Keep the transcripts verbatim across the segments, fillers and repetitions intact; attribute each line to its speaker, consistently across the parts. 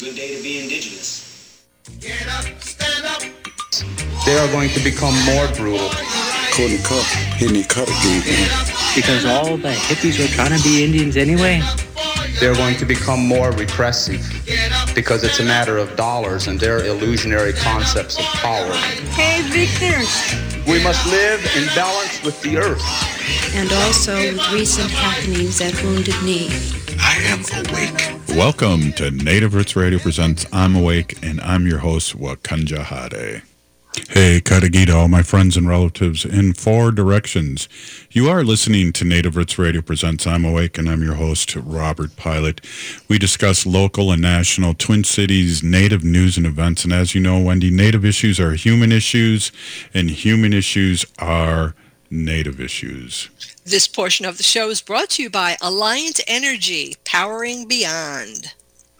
Speaker 1: good day to be indigenous.
Speaker 2: Get up, stand up.
Speaker 3: They are going to become more brutal.
Speaker 4: Couldn't cut, hitting cut again.
Speaker 5: Because all the hippies were trying to be Indians anyway.
Speaker 3: They're going to become more repressive because it's a matter of dollars and their illusionary concepts of power.
Speaker 6: Hey, Victor.
Speaker 3: We must live in balance with the earth.
Speaker 6: And also with recent happenings at Wounded Knee.
Speaker 4: I am awake.
Speaker 7: Welcome to Native Roots Radio Presents I'm Awake, and I'm your host, Wakanja Hade. Hey, Katagita, all my friends and relatives in four directions. You are listening to Native Roots Radio Presents I'm Awake, and I'm your host, Robert Pilot. We discuss local and national Twin Cities Native news and events, and as you know, Wendy, Native issues are human issues, and human issues are Native issues.
Speaker 8: This portion of the show is brought to you by Alliant Energy, powering beyond.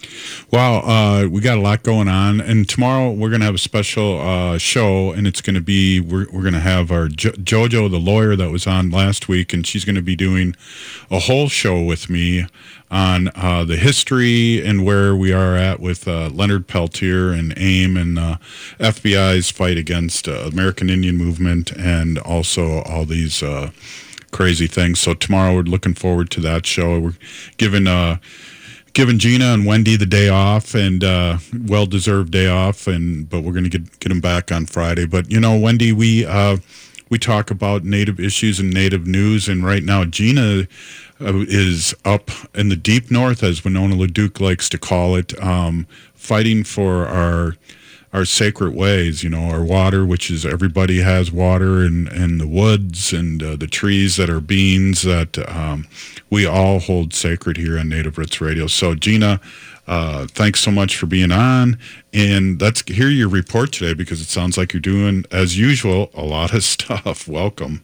Speaker 7: Wow, uh, we got a lot going on, and tomorrow we're going to have a special uh, show, and it's going to be, we're, we're going to have our jo- Jojo, the lawyer that was on last week, and she's going to be doing a whole show with me on uh, the history and where we are at with uh, Leonard Peltier and AIM and uh, F B I's fight against uh, American Indian Movement and also all these uh, crazy things. So tomorrow we're looking forward to that show. We're giving... Uh, Giving Gina and Wendy the day off, and uh, well-deserved day off, and but we're going to get get them back on Friday. But you know, Wendy, we uh, we talk about Native issues and Native news, and right now Gina uh, is up in the deep north, as Winona LaDuke likes to call it, um, fighting for our our sacred ways. You know, our water, which is everybody has water, and and the woods and uh, the trees that are beings that. Um, We all hold sacred here on Native Roots Radio. So, Gina, uh, thanks so much for being on. And let's hear your report today because it sounds like you're doing, as usual, a lot of stuff. Welcome.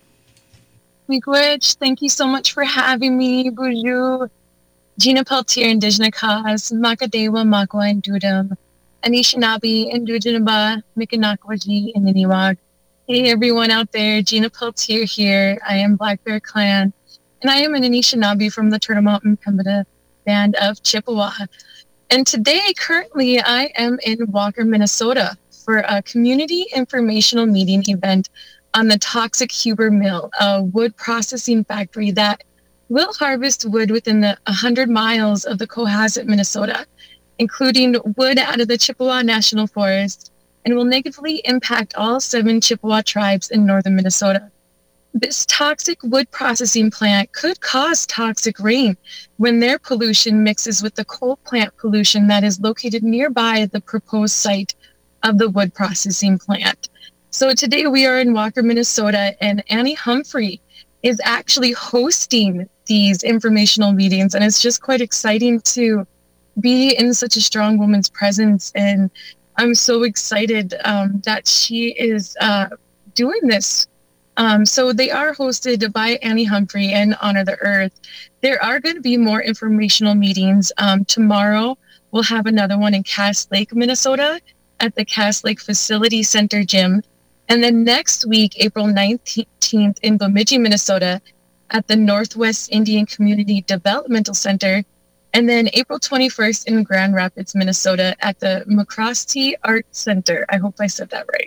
Speaker 9: Miigwech, thank you so much for having me. Bonjour. Gina Peltier, Indigenous Cause, Makadewa, Makwa, and Dudum, Anishinaabe, Indujinaba, Mikanakwaji, and Niniwag. Hey, everyone out there. Gina Peltier here. I am Black Bear Clan. And I am an Anishinaabe from the Turtle Mountain Pembina Band of Chippewa. And today, currently, I am in Walker, Minnesota for a community informational meeting event on the Toxic Huber Mill, a wood processing factory that will harvest wood within the one hundred miles of the Cohasset, Minnesota, including wood out of the Chippewa National Forest, and will negatively impact all seven Chippewa tribes in northern Minnesota. This toxic wood processing plant could cause toxic rain when their pollution mixes with the coal plant pollution that is located nearby the proposed site of the wood processing plant. So today we are in Walker, Minnesota, and Annie Humphrey is actually hosting these informational meetings. And it's just quite exciting to be in such a strong woman's presence. And I'm so excited um, that she is uh, doing this. Um, so they are hosted by Annie Humphrey and Honor the Earth. There are going to be more informational meetings. Um, tomorrow, we'll have another one in Cass Lake, Minnesota, at the Cass Lake Facility Center Gym. And then next week, April nineteenth, in Bemidji, Minnesota, at the Northwest Indian Community Developmental Center. And then April twenty-first in Grand Rapids, Minnesota, at the McCroskey Art Center. I hope I said that right.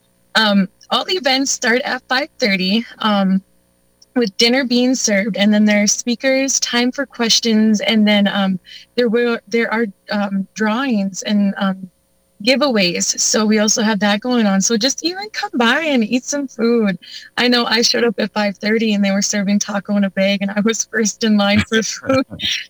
Speaker 9: Um, all the events start at five thirty um, with dinner being served, and then there are speakers, time for questions, and then um, there will there are um, drawings and um, giveaways. So we also have that going on. So just even come by and eat some food. I know I showed up at five thirty and they were serving taco in a bag, and I was first in line for food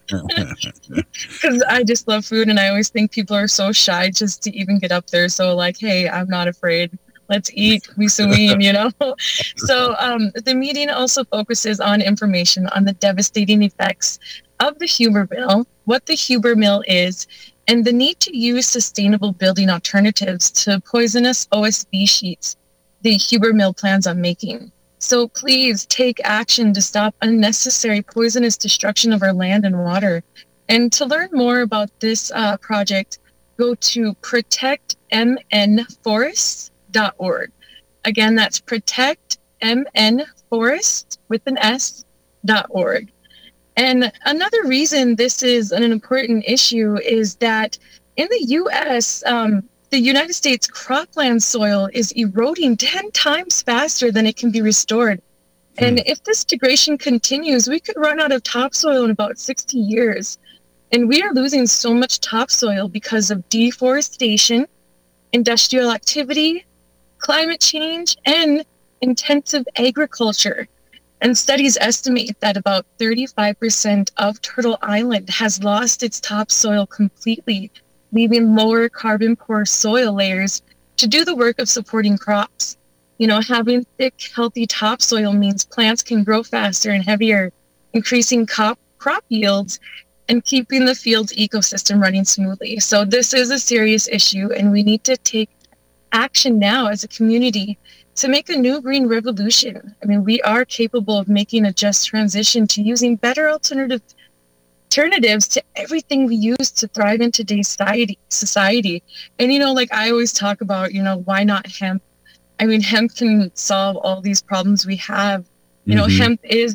Speaker 9: because I just love food, and I always think people are so shy just to even get up there. So like, hey, I'm not afraid. Let's eat, we swing, you know? So um, the meeting also focuses on information on the devastating effects of the Huber Mill, what the Huber Mill is, and the need to use sustainable building alternatives to poisonous O S B sheets the Huber Mill plans on making. So please take action to stop unnecessary poisonous destruction of our land and water. And to learn more about this uh, project, go to protect m n forests dot org. Again, that's protect m n forest with an S dot org. And another reason this is an important issue is that in the U S, um, the United States cropland soil is eroding ten times faster than it can be restored. And mm. if this degradation continues, we could run out of topsoil in about sixty years. And we are losing so much topsoil because of deforestation, industrial activity, climate change, and intensive agriculture. And studies estimate that about thirty-five percent of Turtle Island has lost its topsoil completely, leaving lower carbon poor soil layers to do the work of supporting crops. You know, having thick, healthy topsoil means plants can grow faster and heavier, increasing crop, crop yields and keeping the field's ecosystem running smoothly. So this is a serious issue, and we need to take action now as a community to make a new green revolution. I mean, we are capable of making a just transition to using better alternative alternatives to everything we use to thrive in today's society. society. And, you know, like I always talk about, you know, why not hemp? I mean, hemp can solve all these problems we have. You know, mm-hmm. hemp is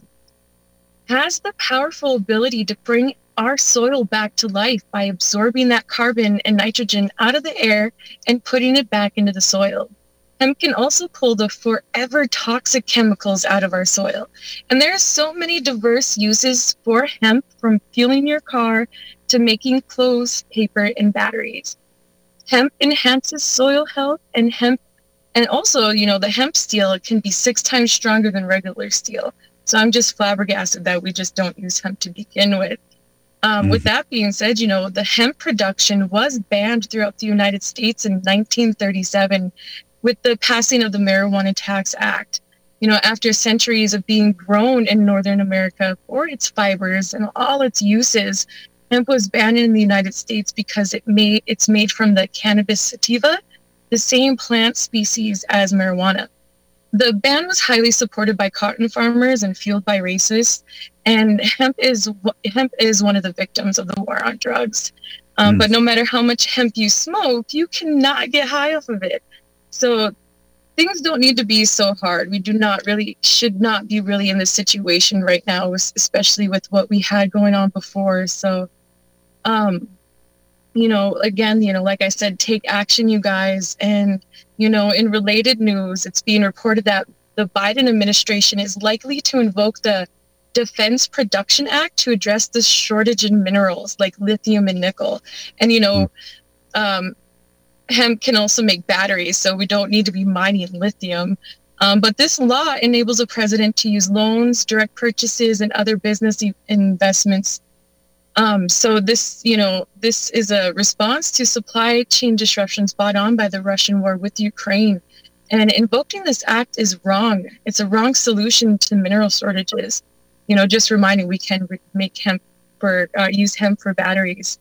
Speaker 9: has the powerful ability to bring our soil back to life by absorbing that carbon and nitrogen out of the air and putting it back into the soil. Hemp can also pull the forever toxic chemicals out of our soil. And there are so many diverse uses for hemp, from fueling your car to making clothes, paper, and batteries. Hemp enhances soil health, and hemp, and also, you know, the hemp steel can be six times stronger than regular steel. So I'm just flabbergasted that we just don't use hemp to begin with. Um, mm-hmm. With that being said, you know, the hemp production was banned throughout the United States in nineteen thirty-seven with the passing of the Marijuana Tax Act. You know, after centuries of being grown in Northern America for its fibers and all its uses, hemp was banned in the United States because it made it's made from the cannabis sativa, the same plant species as marijuana. The ban was highly supported by cotton farmers and fueled by racists. And hemp is hemp is one of the victims of the war on drugs. Um, mm. But no matter how much hemp you smoke, you cannot get high off of it. So things don't need to be so hard. We do not really, should not be really in this situation right now, especially with what we had going on before. So, um, you know, again, you know, like I said, take action, you guys. And, you know, in related news, it's being reported that the Biden administration is likely to invoke the Defense Production Act to address the shortage in minerals like lithium and nickel. And, you know, um, hemp can also make batteries, so we don't need to be mining lithium. Um, but this law enables a president to use loans, direct purchases, and other business e- investments. Um, so this, you know, this is a response to supply chain disruptions brought on by the Russian war with Ukraine. And invoking this act is wrong. It's a wrong solution to mineral shortages. You know, just reminding we can re- make hemp for, uh, use hemp for batteries.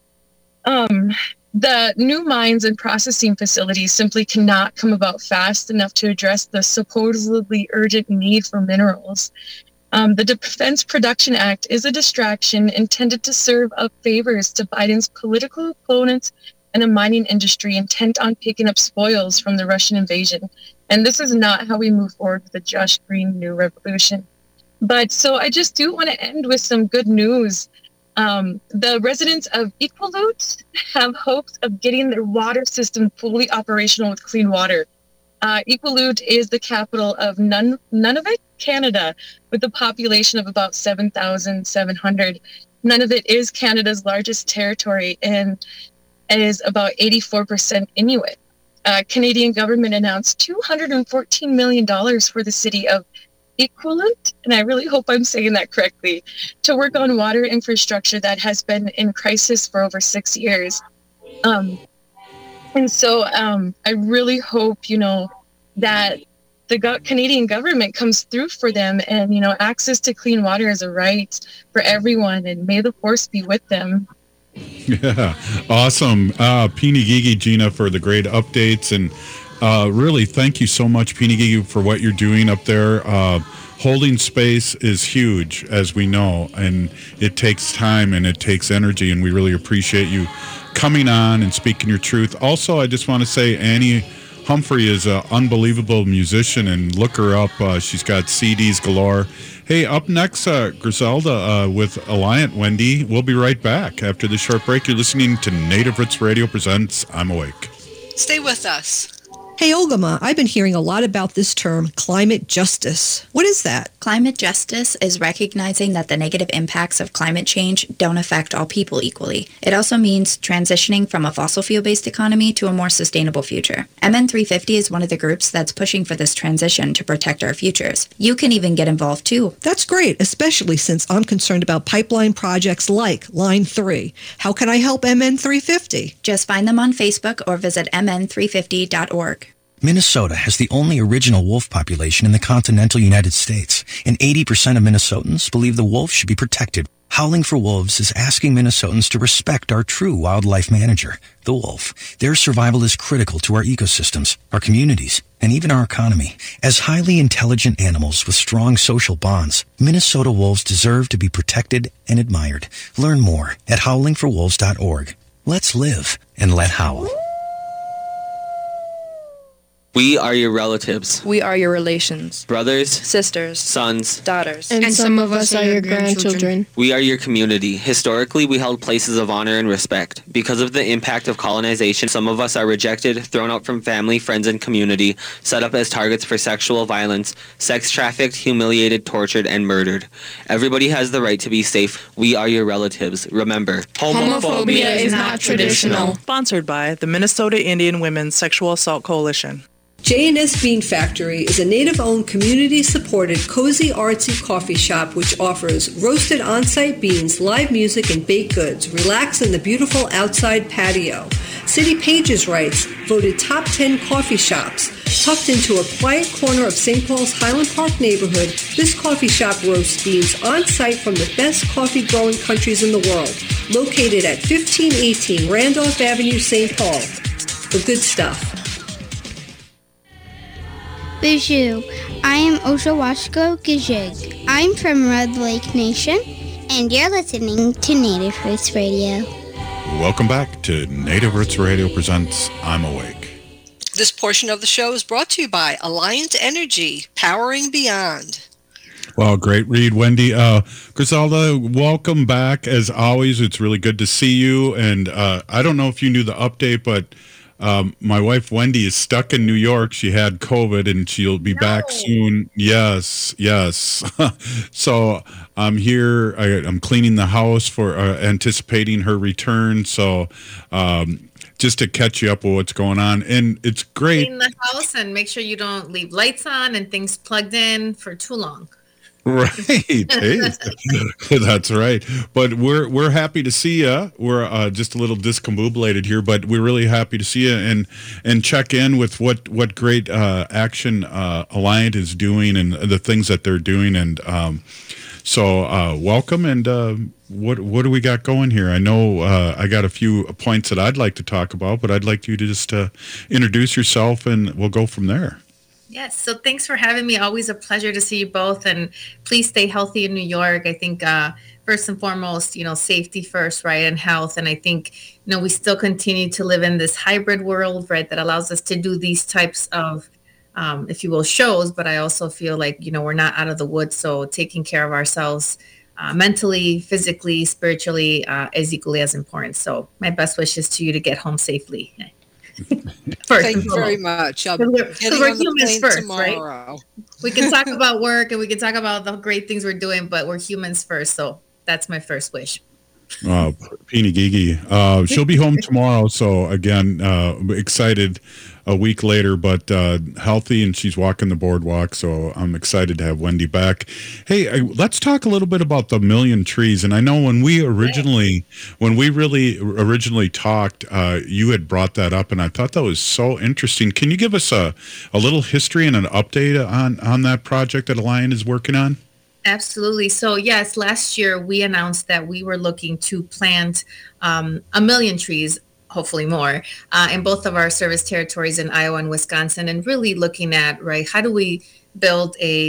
Speaker 9: Um, the new mines and processing facilities simply cannot come about fast enough to address the supposedly urgent need for minerals. Um, the Defense Production Act is a distraction intended to serve up favors to Biden's political opponents and a mining industry intent on picking up spoils from the Russian invasion. And this is not how we move forward with a just green new revolution. But so I just do want to end with some good news. Um, the residents of Iqaluit have hopes of getting their water system fully operational with clean water. Uh, Iqaluit is the capital of Nun- Nunavut, Canada, with a population of about seven thousand seven hundred. Nunavut is Canada's largest territory and is about eighty-four percent Inuit. Uh, Canadian government announced two hundred fourteen million dollars for the city of Iqaluit, and I really hope I'm saying that correctly, to work on water infrastructure that has been in crisis for over six years. Um, and so um, I really hope, you know, that the go- Canadian government comes through for them, and, you know, access to clean water is a right for everyone, and may the force be with them.
Speaker 7: Yeah, awesome. Uh, Peenie Gigi, Gina, for the great updates, and Uh, really, thank you so much, Peenie Gigi, for what you're doing up there. Uh, holding space is huge, as we know, and it takes time and it takes energy, and we really appreciate you coming on and speaking your truth. Also, I just want to say Annie Humphrey is an unbelievable musician, and look her up. Uh, she's got C Ds galore. Hey, up next, uh, Griselda uh, with Alliant. Wendy, we'll be right back after the short break. You're listening to Native Roots Radio presents I'm Awake.
Speaker 8: Stay with us.
Speaker 1: Hey, Olgama, I've been hearing a lot about this term, climate justice. What is that?
Speaker 10: Climate justice is recognizing that the negative impacts of climate change don't affect all people equally. It also means transitioning from a fossil fuel-based economy to a more sustainable future. M N three fifty is one of the groups that's pushing for this transition to protect our futures. You can even get involved too.
Speaker 1: That's great, especially since I'm concerned about pipeline projects like Line three. How can I help M N three fifty?
Speaker 10: Just find them on Facebook or visit m n three fifty dot org.
Speaker 11: Minnesota has the only original wolf population in the continental United States, and eighty percent of Minnesotans believe the wolf should be protected. Howling for Wolves is asking Minnesotans to respect our true wildlife manager, the wolf. Their survival is critical to our ecosystems, our communities, and even our economy. As highly intelligent animals with strong social bonds, Minnesota wolves deserve to be protected and admired. Learn more at howling for wolves dot org. Let's live and let howl.
Speaker 12: We are your relatives.
Speaker 13: We are your relations.
Speaker 12: Brothers,
Speaker 13: sisters,
Speaker 12: sons,
Speaker 13: daughters.
Speaker 14: And, and some of us are your grandchildren.
Speaker 12: We are your community. Historically, we held places of honor and respect. Because of the impact of colonization, some of us are rejected, thrown out from family, friends, and community, set up as targets for sexual violence, sex trafficked, humiliated, tortured, and murdered. Everybody has the right to be safe. We are your relatives. Remember,
Speaker 14: homophobia is not traditional.
Speaker 15: Sponsored by the Minnesota Indian Women's Sexual Assault Coalition.
Speaker 1: J and S Bean Factory is a Native-owned, community-supported, cozy, artsy coffee shop which offers roasted on-site beans, live music, and baked goods. Relax in the beautiful outside patio. City Pages writes, voted top ten coffee shops. Tucked into a quiet corner of Saint Paul's Highland Park neighborhood, this coffee shop roasts beans on-site from the best coffee-growing countries in the world. Located at fifteen eighteen Randolph Avenue, Saint Paul. The good stuff.
Speaker 16: Bonjour, I am Oshawashko Gijig. I'm from Red Lake Nation, and you're listening to Native Roots Radio.
Speaker 7: Welcome back to Native Roots Radio presents I'm Awake.
Speaker 8: This portion of the show is brought to you by Alliant Energy, powering beyond.
Speaker 7: Well, great read, Wendy. Uh, Griselda, welcome back. As always, it's really good to see you. And uh, I don't know if you knew the update, but Um, my wife, Wendy, is stuck in New York. She had COVID, and she'll be no. back soon. Yes, yes. So I'm here. I, I'm cleaning the house for uh, anticipating her return. So um, just to catch you up with what's going on. And it's great.
Speaker 17: Clean the house and make sure you don't leave lights on and things plugged in for too long.
Speaker 7: Right. Hey, that's right. But we're we're happy to see you. We're uh, just a little discombobulated here, but we're really happy to see you and and check in with what what great uh, action uh, Alliant is doing and the things that they're doing. And um, so uh, welcome. And uh, what what do we got going here? I know uh, I got a few points that I'd like to talk about, but I'd like you to just uh, introduce yourself, and we'll go from there.
Speaker 17: Yes, so thanks for having me. Always a pleasure to see you both, and please stay healthy in New York. I think uh, first and foremost, you know, safety first, right, and health. And I think, you know, we still continue to live in this hybrid world, right, that allows us to do these types of, um, if you will, shows. But I also feel like, you know, we're not out of the woods, so taking care of ourselves uh, mentally, physically, spiritually uh, is equally as important. So my best wishes to you to get home safely.
Speaker 8: First Thank you very much. I'll be getting
Speaker 17: we're
Speaker 8: on the
Speaker 17: humans
Speaker 8: plane
Speaker 17: first,
Speaker 8: tomorrow.
Speaker 17: Right? We can talk about work and we can talk about the great things we're doing, but we're humans first. So that's my first wish.
Speaker 7: Uh, Peeny Gigi. Uh, she'll be home tomorrow. So again, uh, excited a week later, but uh, healthy, and she's walking the boardwalk. So I'm excited to have Wendy back. Hey, I, let's talk a little bit about the Million Trees. And I know when we originally, when we really originally talked, uh, you had brought that up, and I thought that was so interesting. Can you give us a, a little history and an update on, on that project that Alliant is working on?
Speaker 17: Absolutely. So yes, last year we announced that we were looking to plant um, a million trees, hopefully more, uh, in both of our service territories in Iowa and Wisconsin, and really looking at, right, how do we build a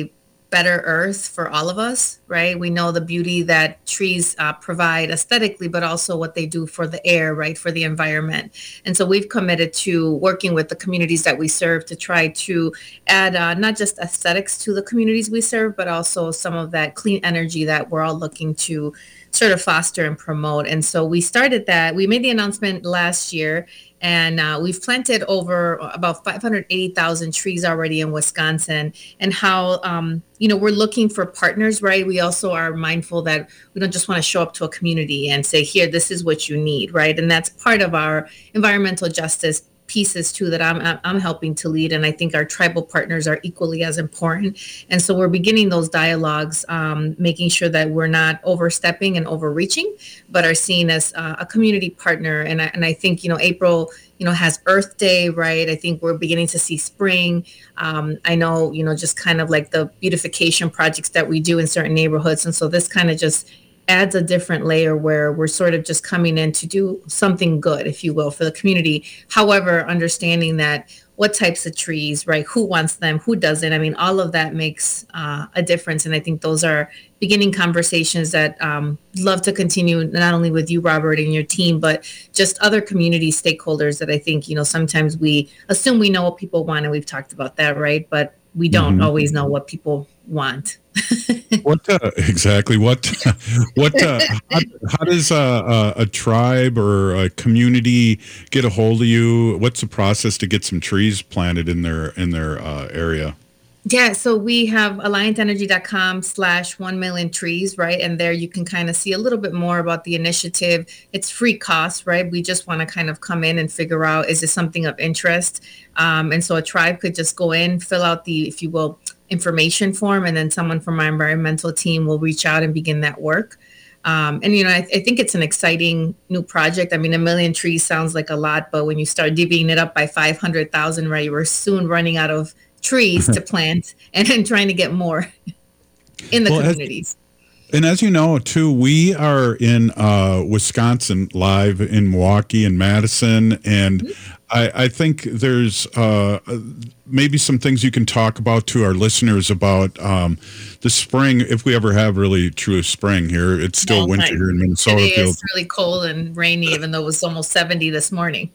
Speaker 17: better earth for all of us, right? We know the beauty that trees uh, provide aesthetically, but also what they do for the air, right? For the environment. And so we've committed to working with the communities that we serve to try to add uh, not just aesthetics to the communities we serve, but also some of that clean energy that we're all looking to sort of foster and promote. And so we started that. We made the announcement last year, and uh, we've planted over about five hundred eighty thousand trees already in Wisconsin. And how, um, you know, we're looking for partners, right? We also are mindful that we don't just want to show up to a community and say, here, this is what you need, right? And that's part of our environmental justice pieces too that I'm I'm helping to lead, and I think our tribal partners are equally as important. And so we're beginning those dialogues, um, making sure that we're not overstepping and overreaching, but are seen as uh, a community partner. And I, and I think, you know, April, you know, has Earth Day, right? I think we're beginning to see spring. Um, I know, you know, just kind of like the beautification projects that we do in certain neighborhoods, and so this kind of just adds a different layer where we're sort of just coming in to do something good, if you will, for the community. However, understanding that what types of trees, right? Who wants them? Who doesn't? I mean, all of that makes uh, a difference. And I think those are beginning conversations that um, love to continue, not only with you, Robert, and your team, but just other community stakeholders that I think, you know, sometimes we assume we know what people want, and we've talked about that, right? But we don't mm-hmm. always know what people want.
Speaker 7: What uh, exactly? What what? Uh, how, how does uh, a tribe or a community get a hold of you? What's the process to get some trees planted in their in their uh, area?
Speaker 17: Yeah, so we have alliant energy dot com slash one million trees, right? And there you can kind of see a little bit more about the initiative. It's free cost, right? We just want to kind of come in and figure out, is this something of interest? Um, and so a tribe could just go in, fill out the, if you will, information form, and then someone from our environmental team will reach out and begin that work. Um, and, you know, I, I think it's an exciting new project. I mean, a million trees sounds like a lot, but when you start divvying it up by five hundred thousand, right, we're soon running out of trees to plant and then trying to get more in the well, communities.
Speaker 7: As, and as you know, too, we are in uh, Wisconsin, live in Milwaukee and Madison, and mm-hmm. I, I think there's uh, maybe some things you can talk about to our listeners about um, the spring, if we ever have really true spring here. It's still well, winter right. here in Minnesota.
Speaker 17: It is really cold and rainy, even though it was almost seventy this morning.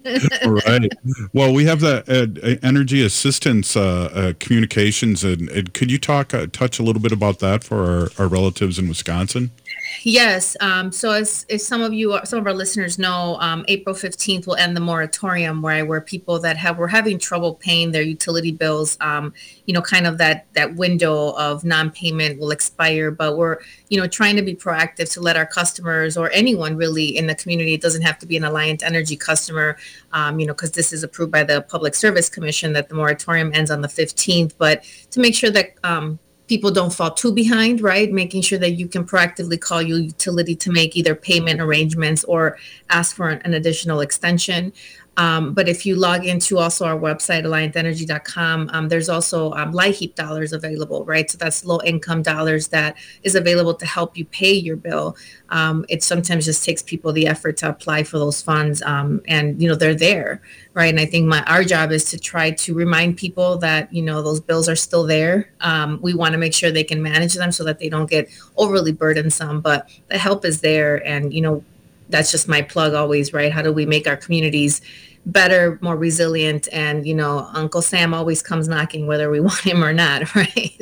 Speaker 7: Right. Well, we have the uh, energy assistance uh, uh, communications, and, and could you talk uh, touch a little bit about that for our, our relatives in Wisconsin?
Speaker 17: Yes. Um, so as, as some of you, some of our listeners know, um, April fifteenth will end the moratorium where, where people that have, were having trouble paying their utility bills, um, you know, kind of that, that window of non-payment will expire, but we're, you know, trying to be proactive to let our customers or anyone really in the community, it doesn't have to be an Alliant Energy customer, um, you know, because this is approved by the Public Service Commission that the moratorium ends on the fifteenth, but to make sure that, um, people don't fall too behind, right? Making sure that you can proactively call your utility to make either payment arrangements or ask for an, an additional extension. Um, but if you log into also our website, alliant energy dot com, um, there's also um, LIHEAP dollars available, right? So that's low income dollars that is available to help you pay your bill. Um, it sometimes just takes people the effort to apply for those funds, um, and, you know, they're there, right? And I think my our job is to try to remind people that, you know, those bills are still there. Um, we want to make sure they can manage them so that they don't get overly burdensome, but the help is there. And, you know, that's just my plug always, right? How do we make our communities better, more resilient? And, you know, Uncle Sam always comes knocking whether we want him or not, right?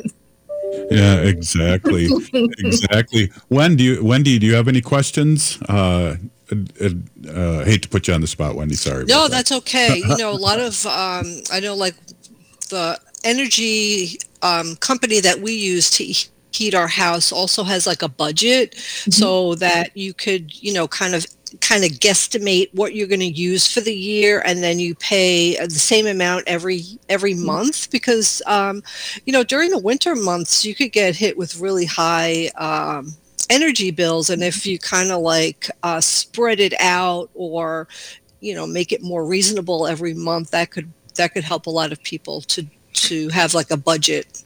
Speaker 7: Yeah, exactly. Exactly. Wendy, Wendy, do you have any questions? Uh, uh, uh, hate to put you on the spot, Wendy. Sorry.
Speaker 8: No, that's that. okay. You know, a lot of, um, I know like the energy um, company that we use to heat our house also has like a budget, mm-hmm. so that you could, you know, kind of kind of guesstimate what you're going to use for the year, and then you pay the same amount every every mm-hmm. month, because um, you know, during the winter months you could get hit with really high um, energy bills, and if you kind of like uh, spread it out or, you know, make it more reasonable every month, that could that could help a lot of people to to have like a budget.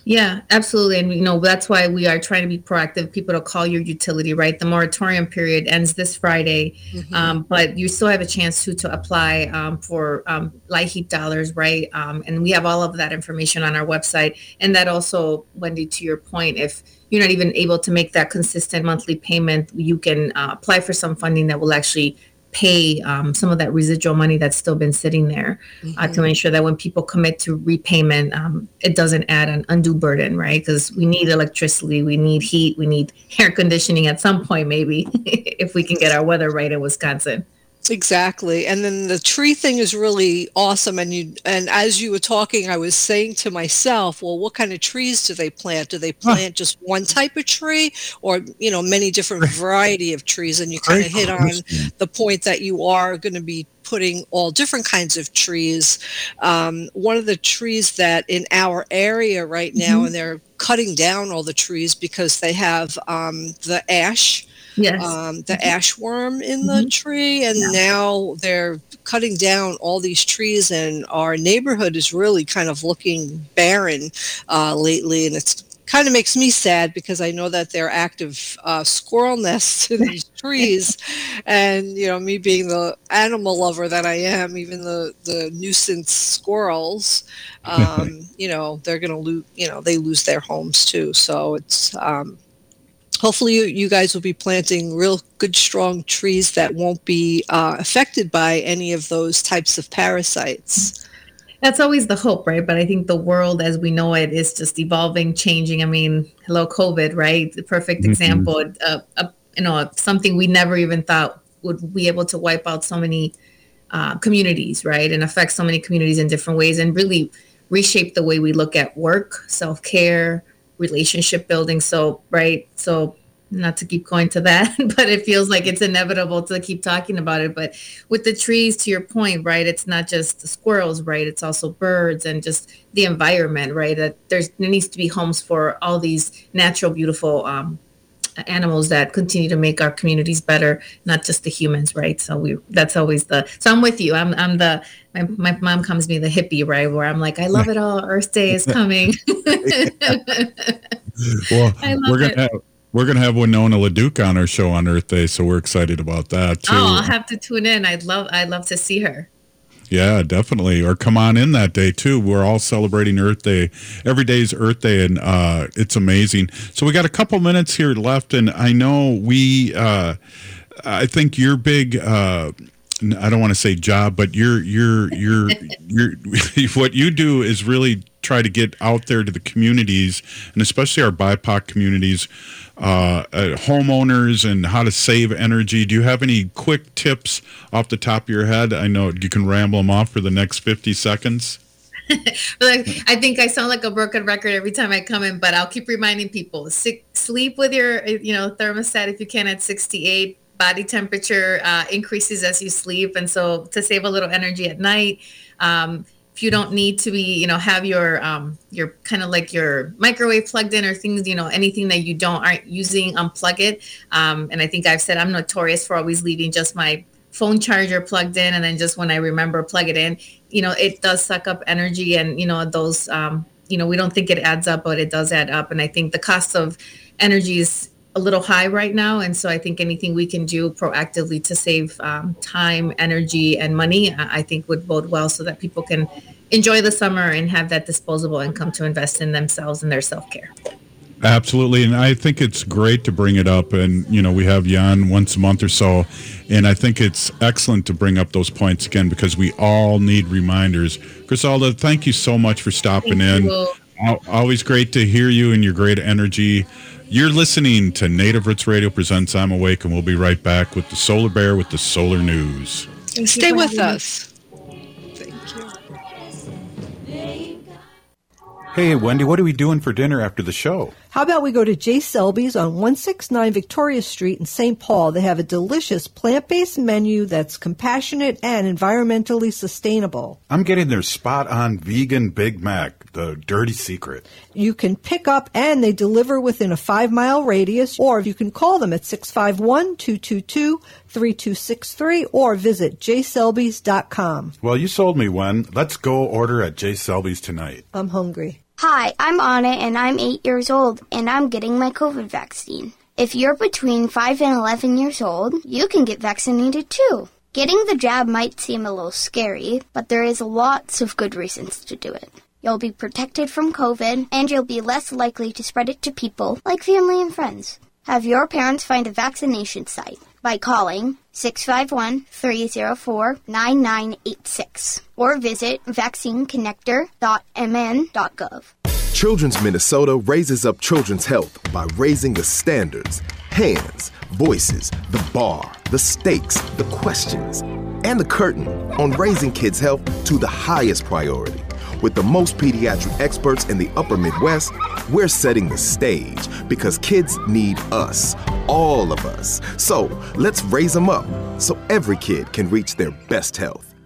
Speaker 17: Yeah, absolutely. And, you know, that's why we are trying to be proactive, people to call your utility, right? The moratorium period ends this Friday, mm-hmm. um, but you still have a chance to, to apply um, for um, LIHEAP dollars, right? Um, and we have all of that information on our website. And that also, Wendy, to your point, if you're not even able to make that consistent monthly payment, you can uh, apply for some funding that will actually pay um, some of that residual money that's still been sitting there mm-hmm. uh, to ensure that when people commit to repayment, um, it doesn't add an undue burden, right? Because we need electricity, we need heat, we need air conditioning at some point, maybe, if we can get our weather right in Wisconsin.
Speaker 8: Exactly. And then the tree thing is really awesome. And you, and as you were talking, I was saying to myself, well, what kind of trees do they plant? Do they plant huh. just one type of tree, or, you know, many different variety of trees? And you kind of hit on the point that you are going to be putting all different kinds of trees. Um, one of the trees that in our area right now, mm-hmm. and they're cutting down all the trees because they have um, the ash.
Speaker 17: Yes.
Speaker 8: Um, the ash worm in the mm-hmm. tree, and yeah. now they're cutting down all these trees, and our neighborhood is really kind of looking barren uh, lately, and it's kind of makes me sad because I know that there are active uh, squirrel nests in these trees, and you know, me being the animal lover that I am, even the the nuisance squirrels, um, you know, they're gonna lose, you know, they lose their homes too. So it's um, hopefully you, you guys will be planting real good, strong trees that won't be uh, affected by any of those types of parasites.
Speaker 17: That's always the hope, right? But I think the world as we know it is just evolving, changing. I mean, hello, COVID, right? The perfect mm-hmm. example, uh, uh, you know, something we never even thought would be able to wipe out so many uh, communities, right? And affect so many communities in different ways, and really reshape the way we look at work, self-care, relationship building. So, right. So not to keep going to that, but it feels like it's inevitable to keep talking about it. But with the trees, to your point, right, it's not just the squirrels, right? It's also birds and just the environment, right? That there's, there needs to be homes for all these natural, beautiful um, animals that continue to make our communities better, not just the humans, right? So we, that's always the, so I'm with you. I'm, I'm the, my, my mom calls me the hippie, right? Where I'm like, I love it all. Earth Day is coming.
Speaker 7: Well, we're going to have, we're going to have Winona LaDuke on our show on Earth Day. So we're excited about that too.
Speaker 17: Oh, I'll have to tune in. I'd love, I'd love to see her.
Speaker 7: Yeah, definitely. Or come on in that day too. We're all celebrating Earth Day. Every day is Earth Day, and uh, it's amazing. So we got a couple minutes here left, and I know we, uh, I think your big, uh, I don't want to say job, but your your your your what you do is really try to get out there to the communities, and especially our B I P O C communities, uh, uh, homeowners, and how to save energy. Do you have any quick tips off the top of your head? I know you can ramble them off for the next fifty seconds.
Speaker 17: Like, I think I sound like a broken record every time I come in, but I'll keep reminding people, sick, sleep with your, you know, thermostat if you can at sixty-eight. Body temperature uh, increases as you sleep. And so to save a little energy at night, um, if you don't need to be, you know, have your, um, your kind of like your microwave plugged in or things, you know, anything that you don't aren't using, unplug it. Um, and I think I've said I'm notorious for always leaving just my phone charger plugged in. And then just when I remember, plug it in, you know, it does suck up energy, and, you know, those, um, you know, we don't think it adds up, but it does add up. And I think the cost of energy is a little high right now. And so I think anything we can do proactively to save um, time, energy, and money, I think would bode well so that people can enjoy the summer and have that disposable income to invest in themselves and their self-care.
Speaker 7: Absolutely. And I think it's great to bring it up. And, you know, we have you on once a month or so. And I think it's excellent to bring up those points again, because we all need reminders. Griselda, thank you so much for stopping thank in. You. Always great to hear you and your great energy. You're listening to Native Roots Radio presents I'm Awake, and we'll be right back with the Solar Bear with the Solar News.
Speaker 8: Stay with us.
Speaker 7: Hey, Wendy, what are we doing for dinner after the show?
Speaker 1: How about we go to J. Selby's on one sixty-nine Victoria Street in Saint Paul. They have a delicious plant-based menu that's compassionate and environmentally sustainable.
Speaker 7: I'm getting their spot-on vegan Big Mac, the dirty secret.
Speaker 1: You can pick up and they deliver within a five-mile radius, or you can call them at six five one, two two two, three two six three or visit j selbys dot com.
Speaker 7: Well, you sold me one. Let's go order at J. Selby's tonight.
Speaker 1: I'm hungry.
Speaker 16: Hi, I'm Anna, and I'm eight years old, and I'm getting my COVID vaccine. If you're between five and eleven years old, you can get vaccinated too. Getting the jab might seem a little scary, but there is lots of good reasons to do it. You'll be protected from COVID, and you'll be less likely to spread it to people like family and friends. Have your parents find a vaccination site by calling six five one, three zero four, nine nine eight six or visit vaccine connector dot m n dot gov.
Speaker 13: Children's Minnesota raises up children's health by raising the standards, hands, voices, the bar, the stakes, the questions, and the curtain on raising kids' health to the highest priority. With the most pediatric experts in the upper Midwest, we're setting the stage because kids need us, all of us. So let's raise them up so every kid can reach their best health.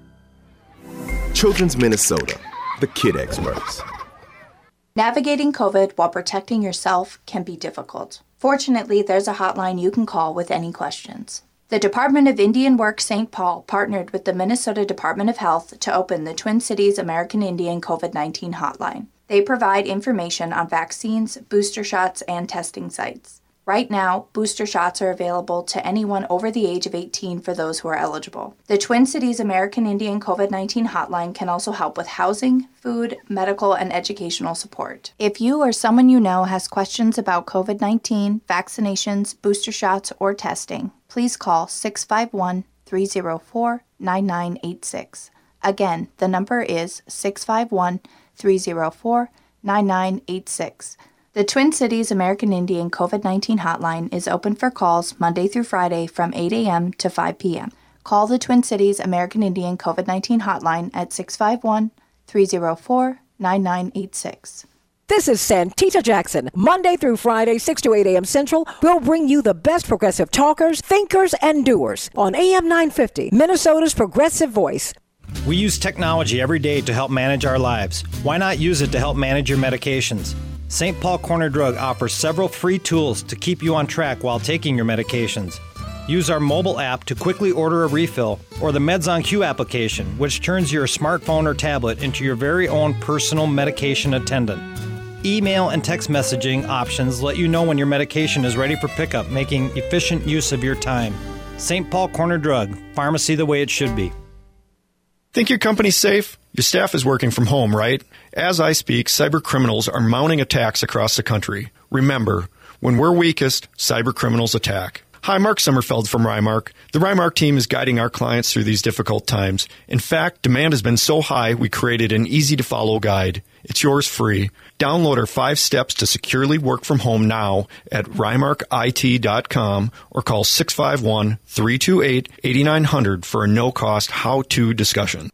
Speaker 13: Children's Minnesota, the kid experts.
Speaker 10: Navigating COVID while protecting yourself can be difficult. Fortunately, there's a hotline you can call with any questions. The Department of Indian Work Saint Paul partnered with the Minnesota Department of Health to open the Twin Cities American Indian COVID nineteen hotline. They provide information on vaccines, booster shots, and testing sites. Right now, booster shots are available to anyone over the age of eighteen for those who are eligible. The Twin Cities American Indian COVID nineteen hotline can also help with housing, food, medical, and educational support. If you or someone you know has questions about COVID nineteen, vaccinations, booster shots, or testing, please call six five one, three zero four, nine nine eight six. Again, the number is six five one, three zero four, nine nine eight six. The Twin Cities American Indian COVID nineteen hotline is open for calls Monday through Friday from eight a.m. to five p.m. Call the Twin Cities American Indian COVID nineteen hotline at six five one, three zero four, nine nine eight six.
Speaker 18: This is Santita Jackson. Monday through Friday, six to eight a.m. Central, we'll bring you the best progressive talkers, thinkers, and doers on A M nine fifty, Minnesota's progressive voice.
Speaker 19: We use technology every day to help manage our lives. Why not use it to help manage your medications? Saint Paul Corner Drug offers several free tools to keep you on track while taking your medications. Use our mobile app to quickly order a refill, or the Meds on Q application, which turns your smartphone or tablet into your very own personal medication attendant. Email and text messaging options let you know when your medication is ready for pickup, making efficient use of your time. Saint Paul Corner Drug, pharmacy the way it should be.
Speaker 20: Think your company's safe? Your staff is working from home, right? As I speak, cyber criminals are mounting attacks across the country. Remember, when we're weakest, cyber criminals attack. Hi, Mark Sommerfeld from Rymark. The Rymark team is guiding our clients through these difficult times. In fact, demand has been so high, we created an easy-to-follow guide. It's yours free. Download our five steps to securely work from home now at rymark I T dot com or call six five one, three two eight, eight nine zero zero for a no-cost how-to discussion.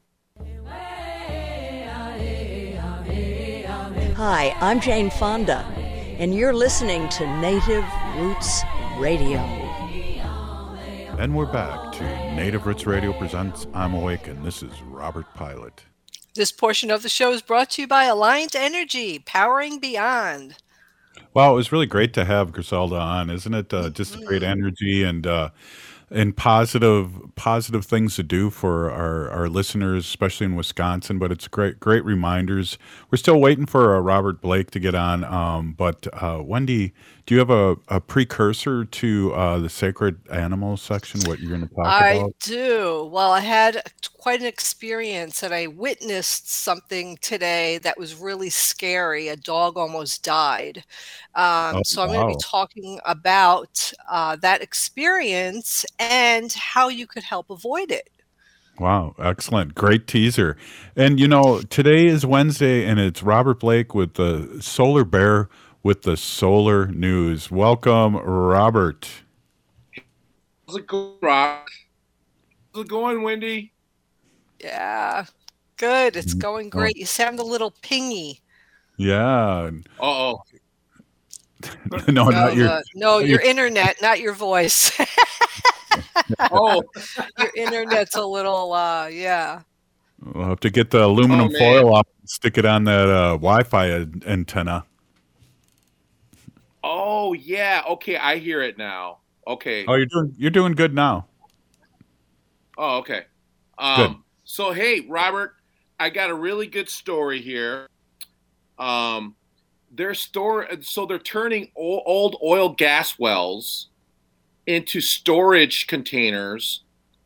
Speaker 21: Hi, I'm Jane Fonda, and you're listening to Native Roots Radio.
Speaker 7: And we're back to Native Roots Radio presents I'm Awake, and this is Robert Pilot.
Speaker 8: This portion of the show is brought to you by Alliant Energy, powering beyond.
Speaker 7: Well, it was really great to have Griselda on, isn't it? Uh, just great energy and uh, and positive positive things to do for our, our listeners, especially in Wisconsin. But it's great great reminders. We're still waiting for uh, Robert Blake to get on. Um, but uh, Wendy, do you have a, a precursor to uh, the sacred animals section? What you're going to talk
Speaker 8: I
Speaker 7: about?
Speaker 8: I do. Well, I had quite an experience, and I witnessed something today that was really scary. A dog almost died. Um,
Speaker 7: Oh,
Speaker 8: so I'm going to
Speaker 7: wow.
Speaker 8: be talking about uh, that experience and how you could help avoid it.
Speaker 7: Wow, excellent. Great teaser. And, you know, today is Wednesday, and it's Robert Blake with the Solar Bear with the Solar News. Welcome, Robert.
Speaker 22: How's it going, Rock? How's it going, Wendy?
Speaker 8: Yeah, good. It's going
Speaker 7: Oh.
Speaker 8: great. You sound a little pingy.
Speaker 7: Yeah.
Speaker 22: Uh-oh.
Speaker 7: no, not
Speaker 8: Uh,
Speaker 7: your.
Speaker 8: uh, no, your internet, not your voice.
Speaker 22: Oh,
Speaker 8: Your internet's a little, uh, yeah.
Speaker 7: We'll have to get the aluminum
Speaker 22: Oh, man.
Speaker 7: foil off and stick it on that uh, Wi-Fi an- antenna.
Speaker 22: oh, yeah. Okay, I hear it now. Okay.
Speaker 7: Oh, you're doing you're doing good now.
Speaker 22: Oh, okay. Um,
Speaker 7: Good.
Speaker 22: So, hey, Robert, I got a really good story here. um, they're store so they're turning old, old oil gas wells into storage containers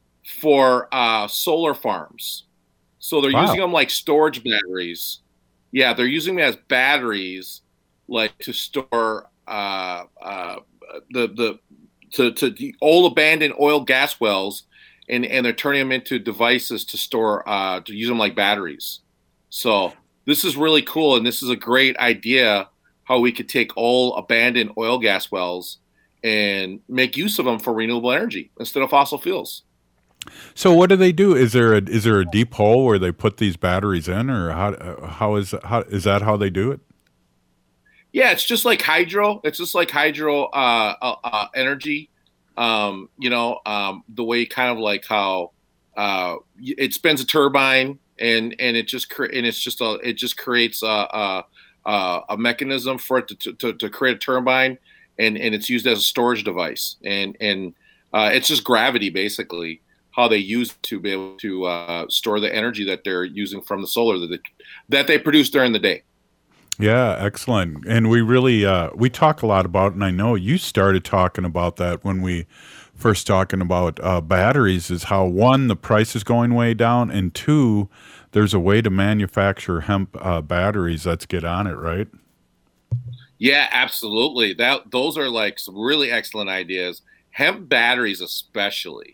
Speaker 22: for uh, solar farms. So they're
Speaker 7: Wow.
Speaker 22: using them like storage batteries. Yeah, they're using them as batteries, like to store uh, uh, the the to to the old abandoned oil gas wells, and and they're turning them into devices to store uh, to use them like batteries. So this is really cool, and this is a great idea how we could take old abandoned oil gas wells and make use of them for renewable energy instead of fossil fuels.
Speaker 7: So what do they do? Is there a is there a deep hole where they put these batteries in, or how how is how is that how they do it?
Speaker 22: Yeah, it's just like hydro. It's just like hydro uh, uh, uh, energy. Um, you know, um, the way kind of like how uh, it spins a turbine, and and it just cre- and it's just a it just creates a a, a mechanism for it to, to to create a turbine, and and it's used as a storage device, and and uh, it's just gravity basically how they use to be able to uh, store the energy that they're using from the solar that they, that they produce during the day.
Speaker 7: Yeah, excellent. And we really uh, we talk a lot about, and I know you started talking about that when we first talking about uh, batteries, is how one, the price is going way down, and two, there's a way to manufacture hemp uh, batteries. Let's get on it, right?
Speaker 22: Yeah, absolutely. That those are like some really excellent ideas. Hemp batteries, especially.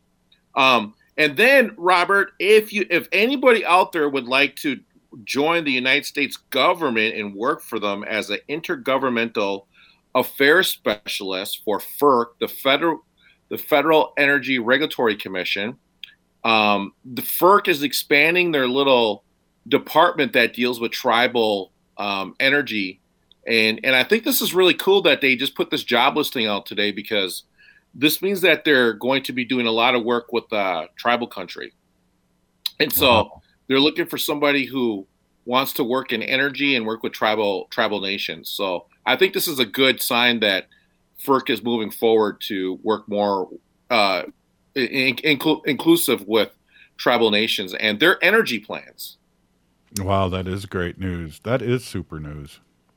Speaker 22: Um, and then, Robert, if you if anybody out there would like to join the United States government and work for them as an intergovernmental affairs specialist for F E R C, the federal the Federal Energy Regulatory Commission, um, the F E R C is expanding their little department that deals with tribal um, energy, and and I think this is really cool that they just put this job listing out today, because this means that they're going to be doing a lot of work with uh, tribal country, and so. Wow. They're looking for somebody who wants to work in energy and work with tribal tribal nations. So I think this is a good sign that F E R C is moving forward to work more uh, in, inclu- inclusive with tribal nations and their energy plans.
Speaker 7: Wow, that is great news. That is super news.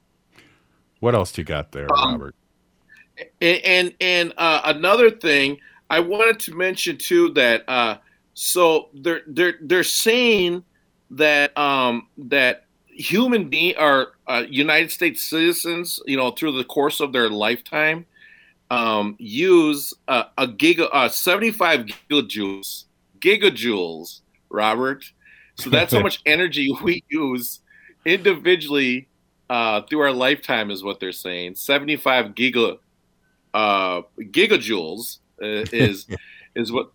Speaker 7: What else do you got there,
Speaker 22: um,
Speaker 7: Robert?
Speaker 22: And and, and uh, another thing I wanted to mention too, that uh, so they're they're they're saying that um, that human being are uh, United States citizens, you know, through the course of their lifetime, um, use uh, a giga uh, seventy-five gigajoules gigajoules, Robert. So that's how much energy we use individually uh, through our lifetime, is what they're saying. seventy-five giga uh, gigajoules uh, is is what.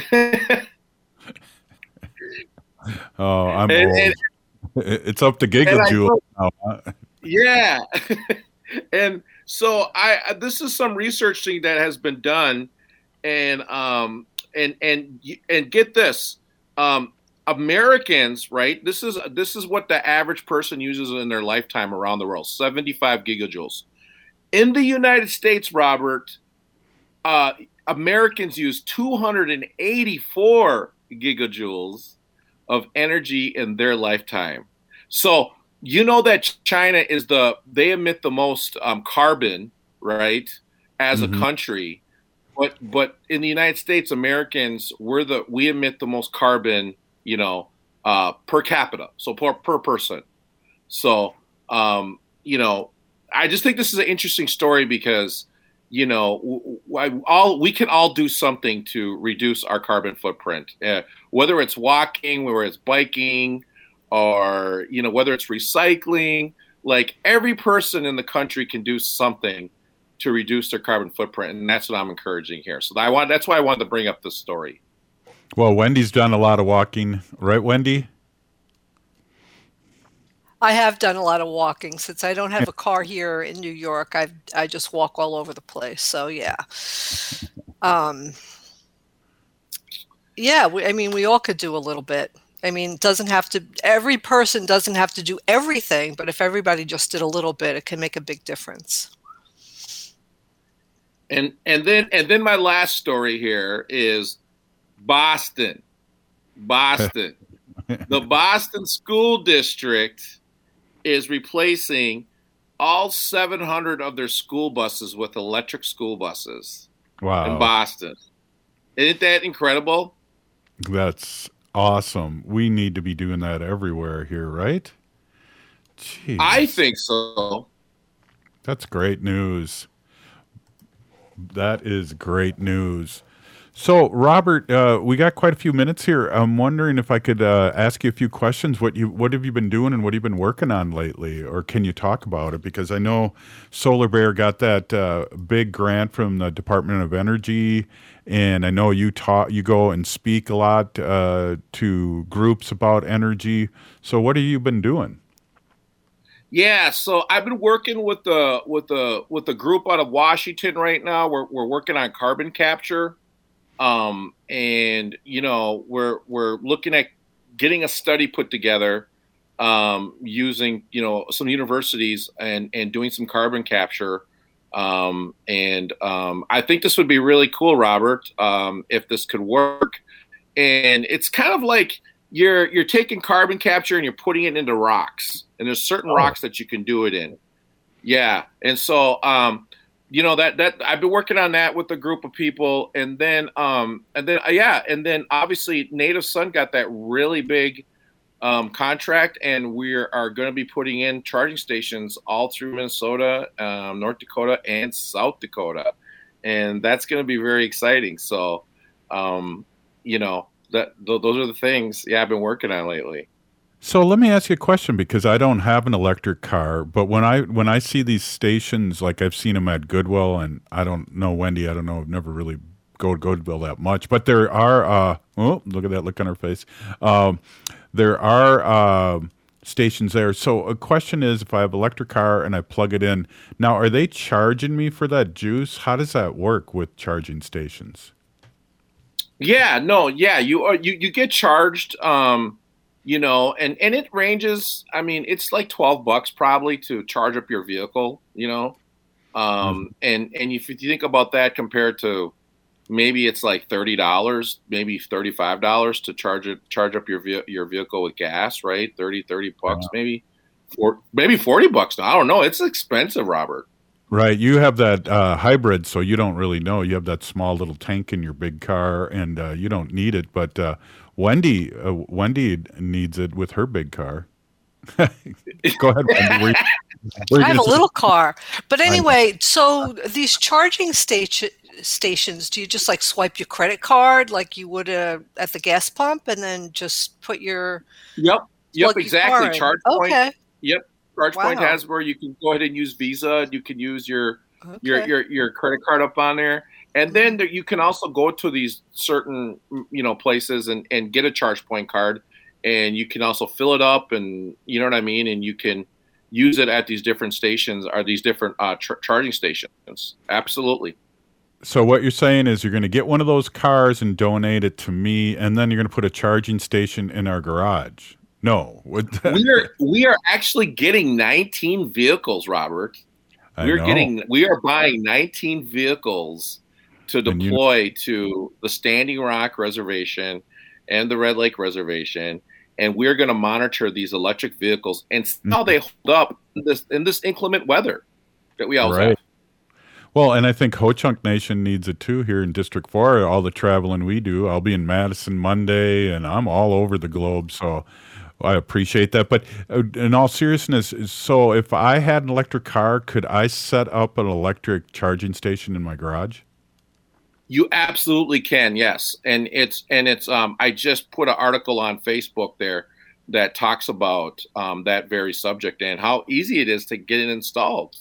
Speaker 7: Oh, I'm
Speaker 22: and,
Speaker 7: old.
Speaker 22: And,
Speaker 7: it's up to gigajoule now. Huh?
Speaker 22: Yeah. And so I this is some research thing that has been done, and um and and and get this, um Americans, right? This is this is what the average person uses in their lifetime around the world, seventy-five gigajoules. In the United States, Robert, uh Americans use two hundred eighty-four gigajoules of energy in their lifetime. So you know that China is the they emit the most um, carbon, right, as mm-hmm. a country, but but in the United States, Americans we're the we emit the most carbon, you know, uh, per capita, so per per person. So um, you know, I just think this is an interesting story because, you know, all we can all do something to reduce our carbon footprint, uh, whether it's walking, whether it's biking, or, you know, whether it's recycling. Like, every person in the country can do something to reduce their carbon footprint, and that's what I'm encouraging here. So I want that's why I wanted to bring up this story.
Speaker 7: Well, Wendy's done a lot of walking, right, Wendy?
Speaker 8: I have done a lot of walking. Since I don't have a car here in New York, I I just walk all over the place. So yeah, um, yeah. We, I mean, we all could do a little bit. I mean, it doesn't have to. Every person doesn't have to do everything, but if everybody just did a little bit, it can make a big difference.
Speaker 22: And and then and then my last story here is Boston, Boston, the Boston School District is replacing all seven hundred of their school buses with electric school buses.
Speaker 7: Wow.
Speaker 22: In Boston. Isn't that incredible?
Speaker 7: That's awesome. We need to be doing that everywhere here, right? Jeez.
Speaker 22: I think so.
Speaker 7: That's great news. That is great news. So, Robert, uh, we got quite a few minutes here. I'm wondering if I could uh, ask you a few questions. What you, what have you been doing, and what have you been working on lately, or can you talk about it? Because I know Solar Bear got that uh, big grant from the Department of Energy, and I know you talk, you go and speak a lot uh, to groups about energy. So, what have you been doing?
Speaker 22: Yeah, so I've been working with the with the with the group out of Washington right now. We're we're working on carbon capture. Um, and you know, we're, we're looking at getting a study put together, um, using, you know, some universities and, and doing some carbon capture. Um, and, um, I think this would be really cool, Robert, um, if this could work. And it's kind of like you're, you're taking carbon capture and you're putting it into rocks, and there's certain oh. rocks that you can do it in. Yeah. And so, um, You know, that that I've been working on that with a group of people, and then um and then uh, yeah, and then obviously Native Sun got that really big um, contract, and we are going to be putting in charging stations all through Minnesota, um, North Dakota, and South Dakota, and that's going to be very exciting. So, um, you know, that th- those are the things yeah I've been working on lately.
Speaker 7: So let me ask you a question, because I don't have an electric car, but when I when I see these stations, like I've seen them at Goodwill, and I don't know, Wendy, I don't know, I've never really go to Goodwill that much, but there are, uh, oh, look at that look on her face. Um, there are uh, stations there. So a question is, if I have an electric car and I plug it in, now are they charging me for that juice? How does that work with charging stations?
Speaker 22: Yeah, no, yeah, you are, you, you get charged, um, you know, and, and it ranges. I mean, it's like twelve bucks probably to charge up your vehicle, you know. Um, mm-hmm. and, and if you think about that compared to maybe it's like thirty dollars, maybe thirty-five dollars to charge it, charge up your, your vehicle with gas, right? thirty, thirty bucks, yeah. maybe four, maybe forty bucks now. I don't know. It's expensive, Robert.
Speaker 7: Right. You have that uh, hybrid, so you don't really know. You have that small little tank in your big car, and uh, you don't need it. But uh, Wendy, uh, Wendy needs it with her big car. Go ahead, Wendy. Were you, were you
Speaker 8: I have a
Speaker 7: say-
Speaker 8: little car. But anyway, so these charging station stations, do you just like swipe your credit card like you would uh, at the gas pump, and then just put your
Speaker 22: Yep. Yep, exactly. Charge point.
Speaker 8: Okay.
Speaker 22: Yep. ChargePoint
Speaker 8: Wow.
Speaker 22: has where you can go ahead and use Visa. You can use your
Speaker 8: Okay.
Speaker 22: your, your your credit card up on there, and then there, you can also go to these certain you know places and, and get a ChargePoint card, and you can also fill it up, and you know what I mean, and you can use it at these different stations or these different uh, ch- charging stations. Absolutely.
Speaker 7: So what you're saying is you're going to get one of those cars and donate it to me, and then you're going to put a charging station in our garage. No.
Speaker 22: we are we are actually getting nineteen vehicles, Robert.
Speaker 7: I
Speaker 22: We're
Speaker 7: know.
Speaker 22: getting we are buying nineteen vehicles to
Speaker 7: And you-
Speaker 22: deploy to the Standing Rock Reservation and the Red Lake Reservation, and we're going to monitor these electric vehicles and see how they hold up in this in this inclement weather that we always
Speaker 7: Right.
Speaker 22: have.
Speaker 7: Well, and I think Ho Chunk Nation needs it too here in District four, all the traveling we do. I'll be in Madison Monday, and I'm all over the globe, so I appreciate that. But uh, in all seriousness, so if I had an electric car, could I set up an electric charging station in my garage?
Speaker 22: You absolutely can, yes. And it's and it's um I just put an article on Facebook there that talks about um that very subject and how easy it is to get it installed.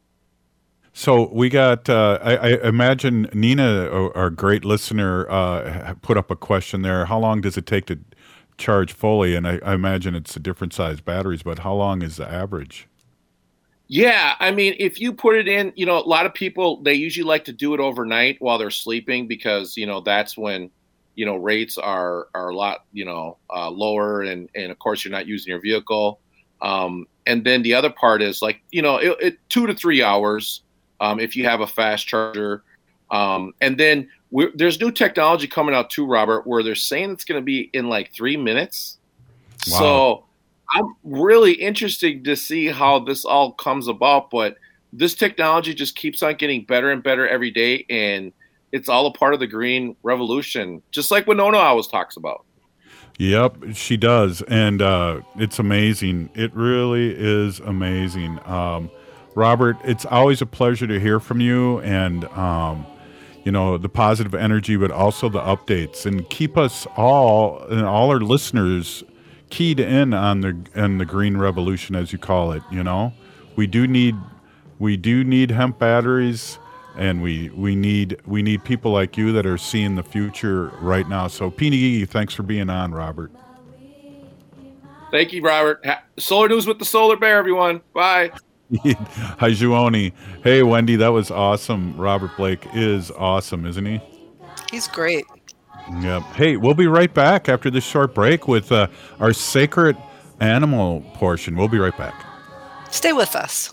Speaker 7: So we got, uh, I, I imagine Nina, our our great listener, uh, put up a question there. How long does it take to charge fully? And I, I imagine it's a different size batteries, but how long is the average?
Speaker 22: Yeah, I mean, if you put it in, you know, a lot of people, they usually like to do it overnight while they're sleeping because, you know, that's when, you know, rates are are a lot, you know, uh, lower. And, and, of course, you're not using your vehicle. Um, and then the other part is like, you know, it, it two to three hours um, if you have a fast charger. Um, and then we're, there's new technology coming out too, Robert, where they're saying it's going to be in like three minutes.
Speaker 7: Wow.
Speaker 22: So I'm really interested to see how this all comes about, but this technology just keeps on getting better and better every day, and it's all a part of the green revolution, just like Winona always talks about.
Speaker 7: Yep, she does, and uh, it's amazing. It really is amazing. Um, Robert, it's always a pleasure to hear from you, and um, you know, the positive energy, but also the updates, and keep us all and all our listeners keyed in on the on the green revolution, as you call it. You know, we do need we do need hemp batteries. And we, we need we need people like you that are seeing the future right now. So, Peony, thanks for being on, Robert.
Speaker 22: Thank you, Robert. Ha- Solar News with the Solar Bear, everyone. Bye.
Speaker 7: Hi, Juoni. Hey, Wendy, that was awesome. Robert Blake is awesome, isn't he?
Speaker 8: He's great.
Speaker 7: Yep. Hey, we'll be right back after this short break with uh, our sacred animal portion. We'll be right back.
Speaker 8: Stay with us.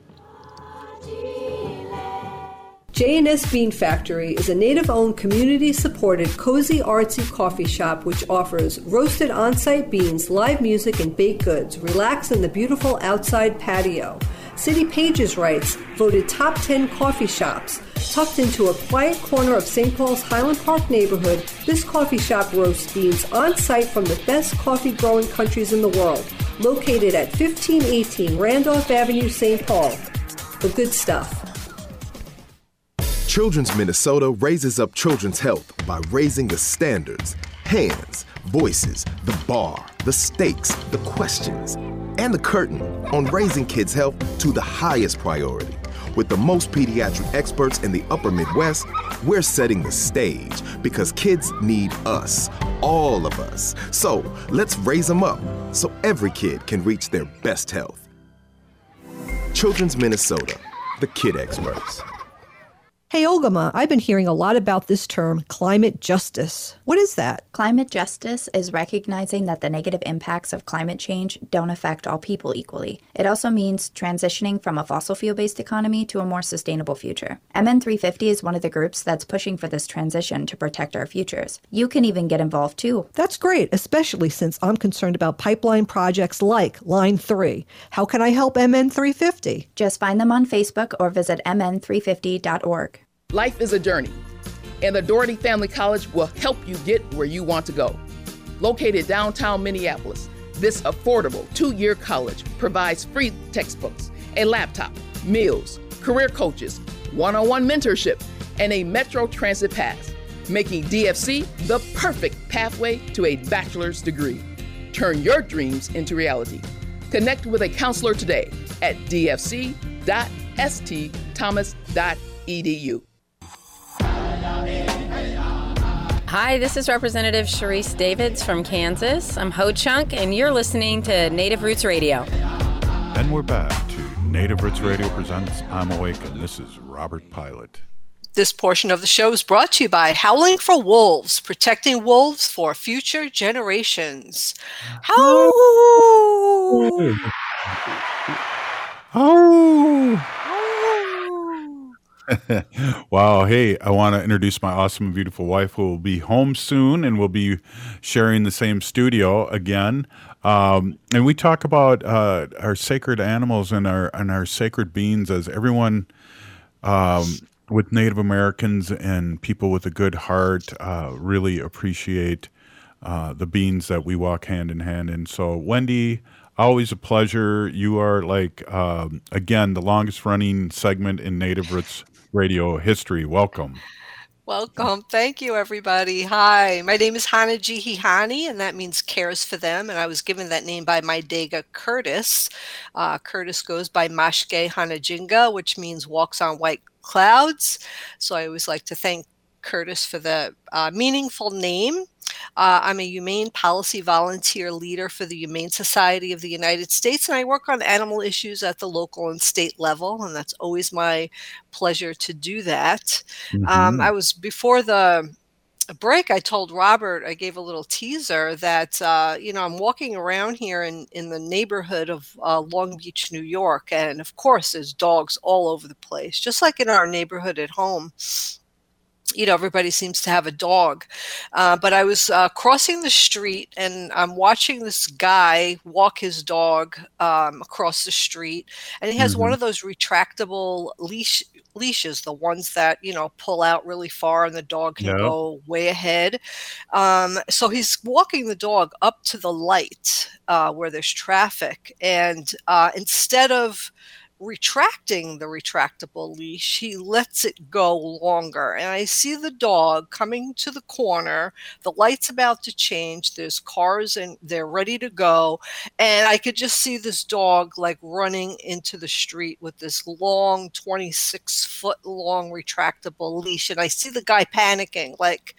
Speaker 1: J and S Bean Factory is a native-owned, community-supported, cozy, artsy coffee shop which offers roasted on-site beans, live music, and baked goods. Relax in the beautiful outside patio. City Pages writes, voted top ten coffee shops. Tucked into a quiet corner of Saint Paul's Highland Park neighborhood, this coffee shop roasts beans on-site from the best coffee-growing countries in the world. Located at fifteen eighteen Randolph Avenue, Saint Paul. The good stuff.
Speaker 13: Children's Minnesota raises up children's health by raising the standards, hands, voices, the bar, the stakes, the questions, and the curtain on raising kids' health to the highest priority. With the most pediatric experts in the upper Midwest, we're setting the stage because kids need us, all of us. So let's raise them up so every kid can reach their best health. Children's Minnesota, the kid experts.
Speaker 2: Hey, Ogama, I've been hearing a lot about this term, climate justice. What is that?
Speaker 10: Climate justice is recognizing that the negative impacts of climate change don't affect all people equally. It also means transitioning from a fossil fuel-based economy to a more sustainable future. M N three fifty is one of the groups that's pushing for this transition to protect our futures. You can even get involved too.
Speaker 2: That's great, especially since I'm concerned about pipeline projects like Line three. How can I help M N three fifty?
Speaker 10: Just find them on Facebook or visit m n three fifty dot org.
Speaker 5: Life is a journey, and the Doherty Family College will help you get where you want to go. Located downtown Minneapolis, this affordable two-year college provides free textbooks, a laptop, meals, career coaches, one-on-one mentorship, and a Metro Transit pass, making D F C the perfect pathway to a bachelor's degree. Turn your dreams into reality. Connect with a counselor today at d f c dot s t thomas dot e d u.
Speaker 23: Hi, this is Representative Sharice Davids from Kansas. I'm Ho Chunk, and you're listening to Native Roots Radio.
Speaker 7: And we're back to Native Roots Radio presents I'm Awake, and this is Robert Pilot.
Speaker 8: This portion of the show is brought to you by Howling for Wolves, protecting wolves for future generations. Howl!
Speaker 7: Oh! Wow. Hey, I want to introduce my awesome and beautiful wife who will be home soon and we'll be sharing the same studio again. Um, and we talk about uh, our sacred animals and our and our sacred beings as everyone um, with Native Americans and people with a good heart uh, really appreciate uh, the beings that we walk hand in hand. And so, Wendy, always a pleasure. You are like, um, again, the longest running segment in Native Roots Radio history. Welcome.
Speaker 8: Welcome. Thank you, everybody. Hi, my name is Hana Jihihani, and that means cares for them. And I was given that name by my Dega Curtis. Uh, Curtis goes by Mashke Hanajinga, which means walks on white clouds. So I always like to thank Curtis for the uh, meaningful name. Uh, I'm a humane policy volunteer leader for the Humane Society of the United States, and I work on animal issues at the local and state level, and that's always my pleasure to do that. Mm-hmm. Um, I was, before the break, I told Robert, I gave a little teaser that, uh, you know, I'm walking around here in, in the neighborhood of uh, Long Beach, New York, and of course there's dogs all over the place, just like in our neighborhood at home. you know, everybody seems to have a dog. Uh, but I was uh, crossing the street and I'm watching this guy walk his dog um, across the street. And he has
Speaker 3: Mm-hmm.
Speaker 8: one of those retractable leash leashes, the ones that, you know, pull out really far and the dog can
Speaker 3: Yep.
Speaker 8: go way ahead. Um, so he's walking the dog up to the light uh, where there's traffic. And uh, instead of retracting the retractable leash, he lets it go longer. And I see the dog coming to the corner. The light's about to change. There's cars and they're ready to go. And I could just see this dog like running into the street with this long twenty-six foot long retractable leash. And I see the guy panicking, like,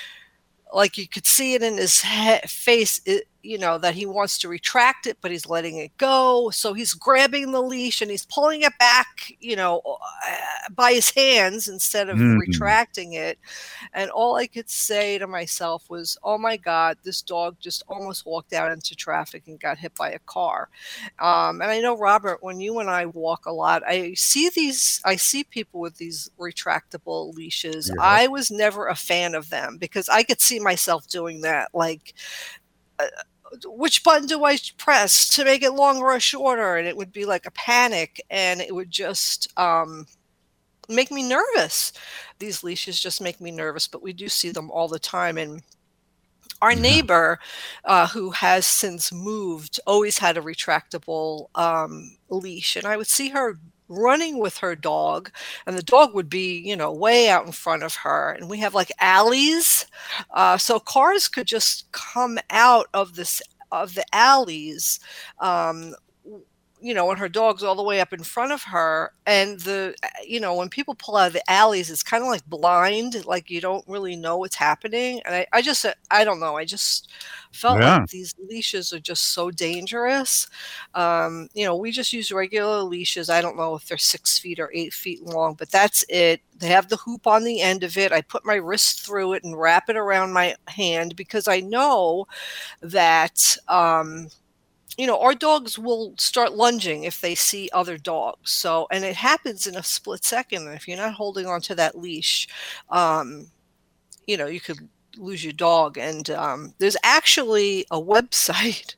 Speaker 8: like you could see it in his he- face, it, you know, that he wants to retract it, but he's letting it go. So he's grabbing the leash and he's pulling it back, you know, uh, by his hands instead of
Speaker 3: Mhm.
Speaker 8: retracting it. And all I could say to myself was, oh my God, this dog just almost walked out into traffic and got hit by a car. Um, and I know, Robert, when you and I walk a lot, I see these, I see people with these retractable leashes.
Speaker 3: Yeah.
Speaker 8: I was never a fan of them because I could see myself doing that. Like, uh, which button do I press to make it longer or shorter? And it would be like a panic and it would just um, make me nervous. These leashes just make me nervous, but we do see them all the time. And our neighbor, uh, who has since moved, always had a retractable um, leash. And I would see her running with her dog, and the dog would be, you know, way out in front of her. And we have like alleys. Uh, so cars could just come out of this of the alleys, um, you know, and her dog's all the way up in front of her. And the, you know, when people pull out of the alleys, it's kind of like blind, like you don't really know what's happening. And I, I just, I don't know. I just felt
Speaker 3: Yeah.
Speaker 8: like these leashes are just so dangerous. Um, you know, we just use regular leashes. I don't know if they're six feet or eight feet long, but that's it. They have the hoop on the end of it. I put my wrist through it and wrap it around my hand because I know that, um, you know, our dogs will start lunging if they see other dogs. So, and it happens in a split second. And if you're not holding onto that leash, um, you know, you could lose your dog. And um, there's actually a website,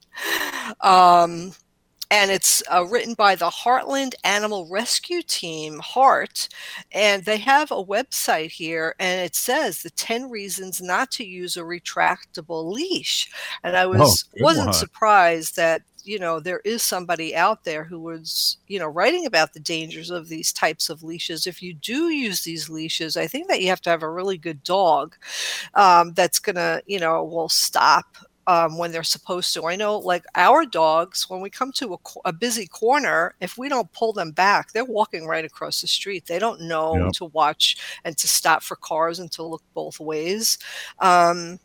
Speaker 8: um, and it's uh, written by the Heartland Animal Rescue Team, HART, and they have a website here, and it says the ten reasons not to use a retractable leash. And I was
Speaker 3: good
Speaker 8: wasn't
Speaker 3: one.
Speaker 8: surprised that, you know, there is somebody out there who was, you know, writing about the dangers of these types of leashes. If you do use these leashes, I think that you have to have a really good dog um, that's gonna, you know, will stop um, when they're supposed to. I know, like our dogs, when we come to a, co- a busy corner, if we don't pull them back, they're walking right across the street. They don't know
Speaker 3: Yep.
Speaker 8: to watch and to stop for cars and to look both ways. Um,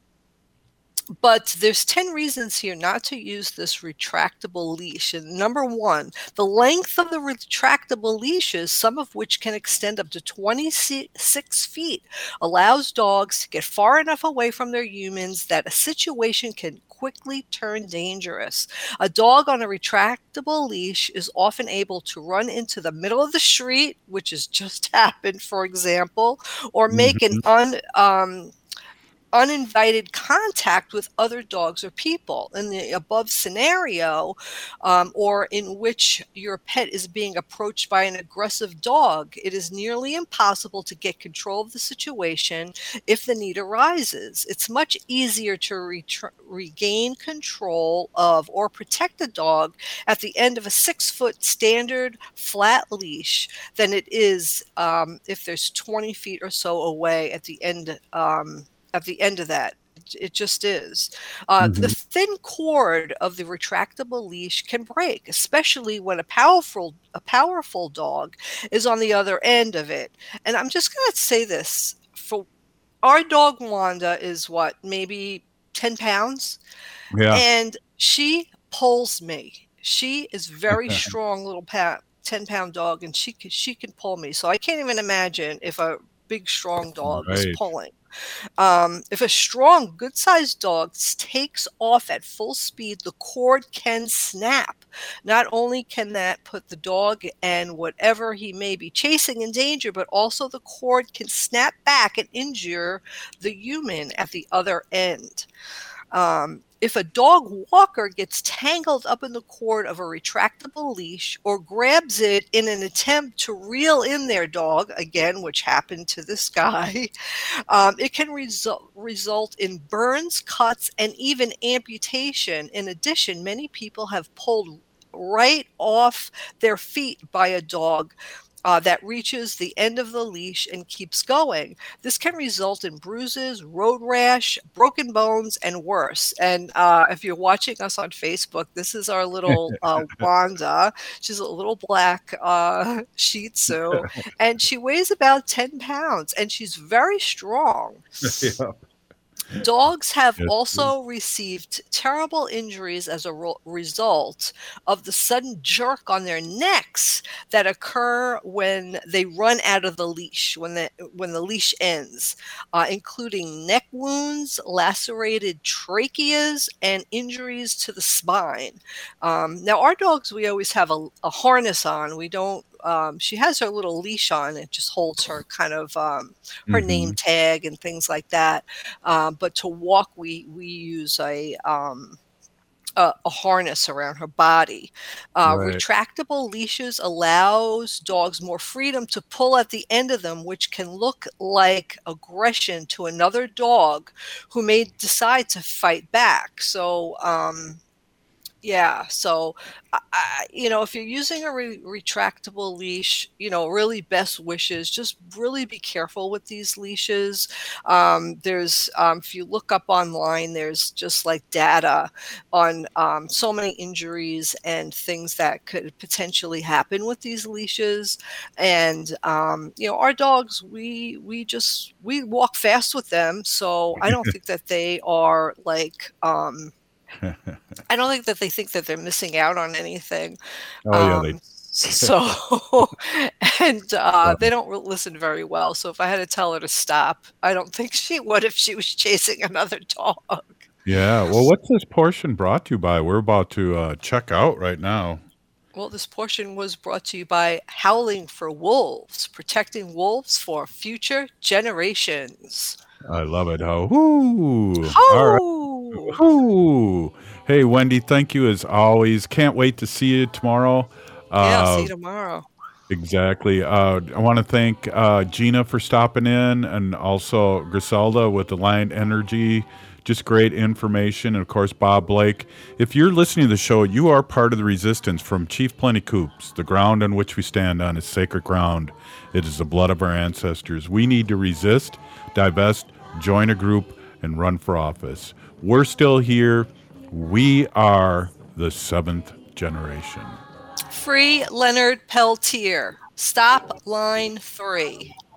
Speaker 8: But there's ten reasons here not to use this retractable leash. And number one, the length of the retractable leashes, some of which can extend up to twenty-six feet, allows dogs to get far enough away from their humans that a situation can quickly turn dangerous. A dog on a retractable leash is often able to run into the middle of the street, which has just happened, for example, or make an un... Um, uninvited contact with other dogs or people. In the above scenario, um, or in which your pet is being approached by an aggressive dog, it is nearly impossible to get control of the situation if the need arises. It's much easier to retra- regain control of or protect a dog at the end of a six-foot standard flat leash than it is um, if there's twenty feet or so away at the end um, at the end of that. It just is. Uh,
Speaker 3: Mhm.
Speaker 8: The thin cord of the retractable leash can break, especially when a powerful a powerful dog is on the other end of it. And I'm just going to say this. For our dog Wanda is what, maybe ten pounds?
Speaker 7: Yeah.
Speaker 8: And she pulls me. She is very strong little pa- ten pound dog, and she can, she can pull me. So I can't even imagine if a big, strong dog
Speaker 7: Right.
Speaker 8: is pulling. Um, if a strong, good-sized dog takes off at full speed, the cord can snap. Not only can that put the dog and whatever he may be chasing in danger, but also the cord can snap back and injure the human at the other end. Um, if a dog walker gets tangled up in the cord of a retractable leash or grabs it in an attempt to reel in their dog, again, which happened to this guy, um, it can result result in burns, cuts, and even amputation. In addition, many people have pulled right off their feet by a dog Uh, that reaches the end of the leash and keeps going. This can result in bruises, road rash, broken bones, and worse. And uh, if you're watching us on Facebook, this is our little uh, Wanda. She's a little black uh, Shih Tzu, and she weighs about ten pounds, and she's very strong.
Speaker 7: Yeah.
Speaker 8: Dogs have
Speaker 7: Yes,
Speaker 8: also received terrible injuries as a ro- result of the sudden jerk on their necks that occur when they run out of the leash, when the when the leash ends, uh, including neck wounds, lacerated tracheas, and injuries to the spine. Um, now, our dogs, we always have a, a harness on. We don't. Um, she has her little leash on. It just holds her kind of um, her
Speaker 7: Mhm.
Speaker 8: name tag and things like that. Um, but to walk, we we use a um, a, a harness around her body. Uh,
Speaker 7: Right.
Speaker 8: Retractable leashes allows dogs more freedom to pull at the end of them, which can look like aggression to another dog who may decide to fight back. So. Um, Yeah, so I, I, you know, if you're using a re- retractable leash, you know, really best wishes. Just really be careful with these leashes. Um, there's, um, if you look up online, there's just like data on um, so many injuries and things that could potentially happen with these leashes. And um, you know, our dogs, we we just we walk fast with them, so I don't think that they are like. Um, I don't think that they think that they're missing out on anything.
Speaker 7: Oh yeah,
Speaker 8: Um,
Speaker 7: they.
Speaker 8: so, and uh, they don't re- listen very well. So if I had to tell her to stop, I don't think she would if she was chasing another dog.
Speaker 7: Yeah. Well, what's this portion brought to you by? We're about to uh, check out right now.
Speaker 8: Well, this portion was brought to you by Howling for Wolves, protecting wolves for future generations.
Speaker 7: I love it. How? Whoo! All right. Whoo! Hey, Wendy, thank you as always. Can't wait to see you tomorrow.
Speaker 8: Yeah, I'll see
Speaker 7: Uh,
Speaker 8: you tomorrow.
Speaker 7: Exactly. Uh, I want to thank uh, Gina for stopping in, and also Griselda with Alliant Energy. Just great information. And of course, Bob Blake. If you're listening to the show, you are part of the resistance from Chief Plenty Coops. The ground on which we stand on is sacred ground. It is the blood of our ancestors. We need to resist, divest, join a group, and run for office. We're still here. We are the seventh generation.
Speaker 8: Free Leonard Peltier. Stop line three.